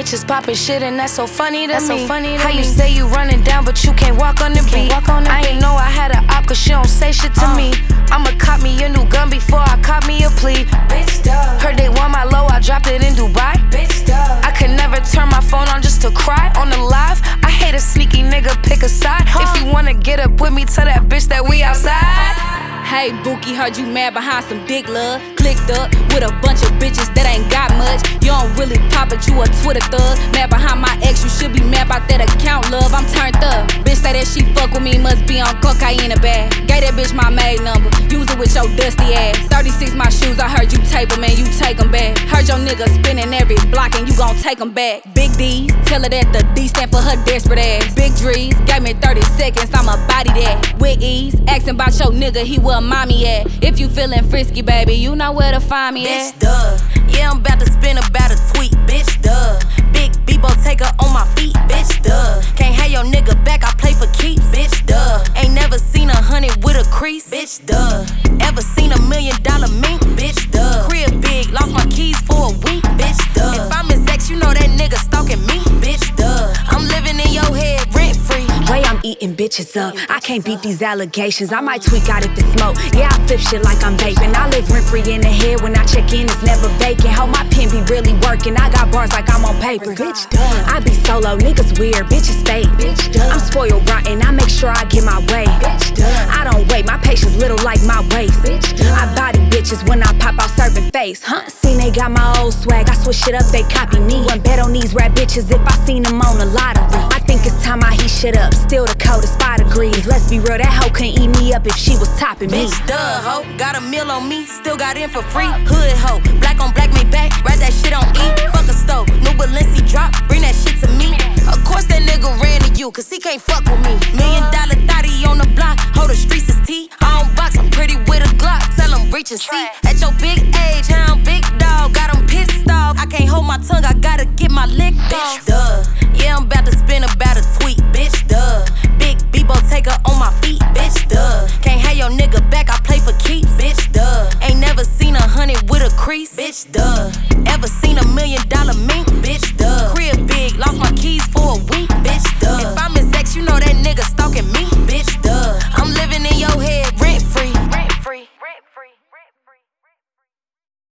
bitches poppin' shit and that's so funny to me. How you say you running down but you can't walk on the beat? I ain't know I had an op cause she don't say shit to me. I'ma cop me a new gun before I cop me a plea. Bitch, duh. Heard they want my low, I dropped it in Dubai. Bitch, duh. I could never turn my phone on just to cry on the live. I hate a sneaky nigga, pick a side. If you wanna get up with me, tell that bitch that we outside. Hey, Bookie, heard you mad behind some dick love. Clicked up with a bunch of bitches that ain't got much. You don't really pop it, you a Twitter thug. Mad behind my ex, you should be mad about that account, love. I'm turned up. Bitch say that she fuck with me, must be on cocaine a bag. Gave that bitch my maid number, use it with your dusty ass. 36 my shoes, I heard you tape them and you take them back. Heard your nigga spinning every block and you gon' take them back. Big D's, tell her that the D stand for her desperate ass. Big Drees, gave me 30 seconds, I'ma body that. With ease, asking about your nigga, he where mommy at. If you feeling frisky, baby, you know where to find me at. Bitch, duh. Yeah, I'm about to spin about a tweet. Bitch, duh. Big Bebo taker on my feet. Bitch, duh. Can't have your nigga back, I play for keeps. Bitch, duh. Ain't never seen 100 with a crease. Bitch, duh. Ever seen $1 million mink? Bitch, duh. Crib big, lost my keys for a week. Bitch, duh. If I'm his ex, you know that nigga stalking me. Bitch, duh. I'm living in your head rent free. Way I'm eating bitches up, I can't beat these allegations. I might tweak out if it's smoke. Yeah, I flip shit like I'm vaping. I live rent free in the head. When I check in, it's never vacant. How my pen be really working? I got bars like I'm on paper. Bitch, duh. I be solo, niggas weird, bitches fake. Bitch, duh. I'm spoiled rotten, I make sure I get my way. Bitch, duh. I don't wait, my patience little like my waist. Bitch, duh. I body bitches when I pop out serving face. Seen they got my old swag, I switch it up, they copy me. Wouldn't bet on these rap bitches if I seen them on the lottery. I think it's time I heat shit up. Still the code is 5 degrees. Let's be real, that hoe couldn't eat me up if she was topping me. Bitch, duh, ho. Got a meal on me, still got in for free. Hood ho, black on black, made back. Ride that shit on E. Fuck a stove, new Balenci drop. Bring that shit to me. Of course that nigga ran to you, cause he can't fuck with me. $1 million thotty on the block. Hold the streets is tea. I don't box, I'm pretty with a Glock. Tell him reach and see. At your big age, I'm big dog. Got him pissed off. I can't hold my tongue, I gotta get my lick off. Bitch, duh. Yeah, I'm about to spin about a tweet. Bitch, duh. Big Bebo taker on my feet. Bitch, duh. Can't have your nigga back, I play for keeps. Bitch, duh. Ain't never seen 100 with a crease. Bitch, duh. Ever seen $1 million mink?